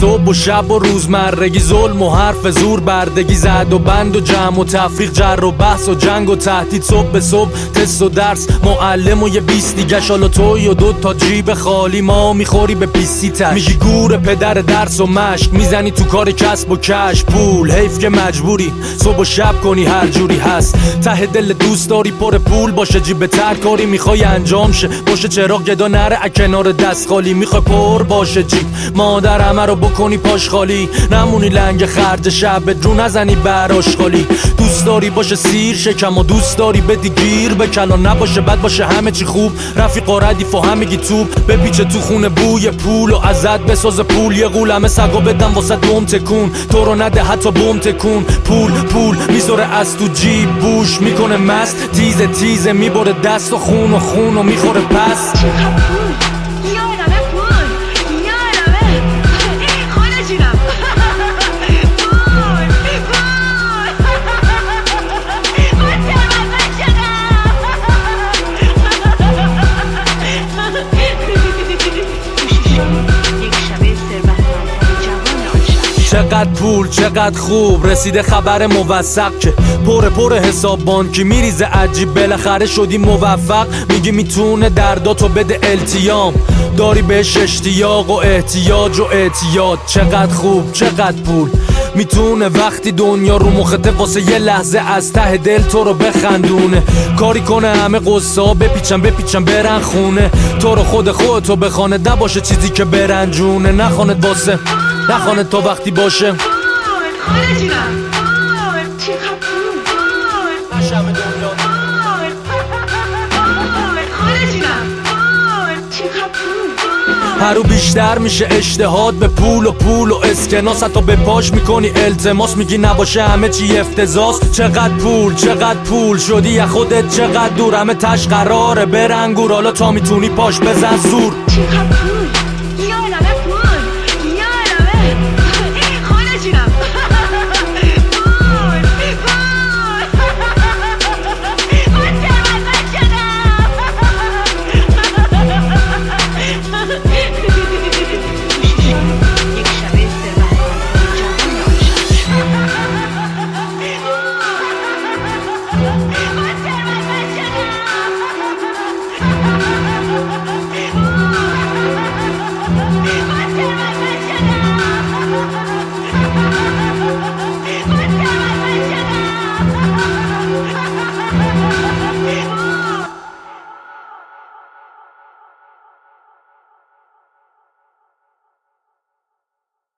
صبح و شب و روزمرگی، ظلم و حرف زور، بردگی، زد و بند و جمع و تفریق، جر و بحث و جنگ و تهدید، صبح به صبح تست و درس، معلم و یه 20 دیگه، شالا توی و 2 تا جیب خالی، ما میخوری به پیسی تش، میگی گور پدر درس و مشق، میزنی تو کار کسب و کش، پول حیف که مجبوری صبح و شب کنی هر جوری هست، ته دل دوست داری پر پول باشه، جیب تر کاری میخوای انجام شه، باشه چراغ گدا نره کنار دست خالی، میخوای پر باشه جیب مادر همه رو بکنی پاش خالی، نمونی لنگ خرج شب رو نزنی براش خالی، دوست داری باشه سیر شکم و دوست داری بدی گیر به کلان، نباشه بد باشه همه چی خوب، رفیق و ردیف و همگی توپ، بپیچه تو خونه بوی پول و ازت بساز پول، یه غولمه سگا بدم واسه دوم تکون، تو رو نده حتی بوم تکون، پول میذاره از تو جیب، بوش میکنه مست، تیزه میبره دست و خون و میخوره پس. چقدر پول چقدر خوب، رسیده خبر موثق که پر حساب بانکی میریزه عجیب، بالاخره شدی موفق، میگی میتونه درداتو بده التیام، داری بهش اشتیاق و احتیاج و اعتیاد، چقدر خوب چقدر پول میتونه وقتی دنیا رو مخته واسه یه لحظه از ته دل تو رو بخندونه، کاری کنه همه قصه ها بپیچن برن خونه، تو رو خودتو بخانه، نباشه چیزی که برنجونه، نخواند واسه نخواند تا وقتی باشه هرو بیشتر میشه اشتهاد به پول و اسکناس، حتی به پاش میکنی التماس، میگی نباشه همه چی افتضاح، چقدر پول شدی یا خودت چقدر دور، همه تش قراره برنگور، حالا تا میتونی پاش بزن زور.